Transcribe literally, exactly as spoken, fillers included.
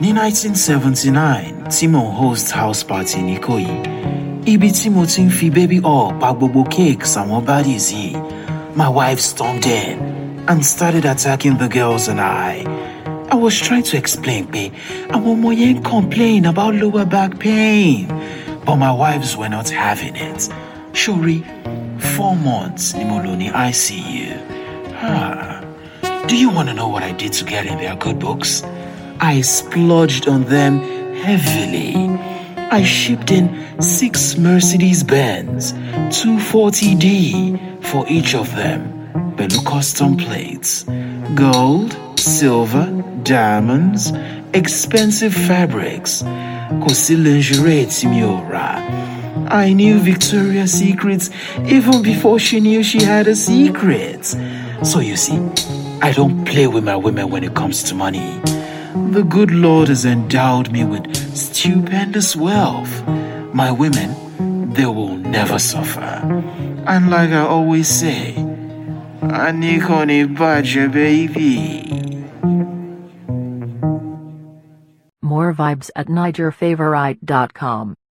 In nineteen seventy-nine, Timo hosts house party ní Ìkòyí. Ibi tí mo ti ń fi baby up pa gbogbo cakes àwọn baddies yìí. My wife stormed in and started attacking the girls and I. I was trying to explain pé àwọn ọmọ yẹn complain about lower back pain. But my wives were not having it. Shori, four months ni mo lò ní I C U. Ah. Do you want to know what I did to get in their good books? I splurged on them heavily. I shipped in six Mercedes-Benz two forty D for each of them. Pẹ̀lú custom plates. Gold, silver, diamonds, expensive fabrics. Kò sí lingerie tí mi ò rà. I knew Victoria's Secret even before she knew she had a secret. So you see, I don't play with my women when it comes to money. The good Lord has endowed me with stupendous wealth. My women, they will never suffer. And like I always say, Anikoni Baja, baby. More vibes at Niger Favorite dot com.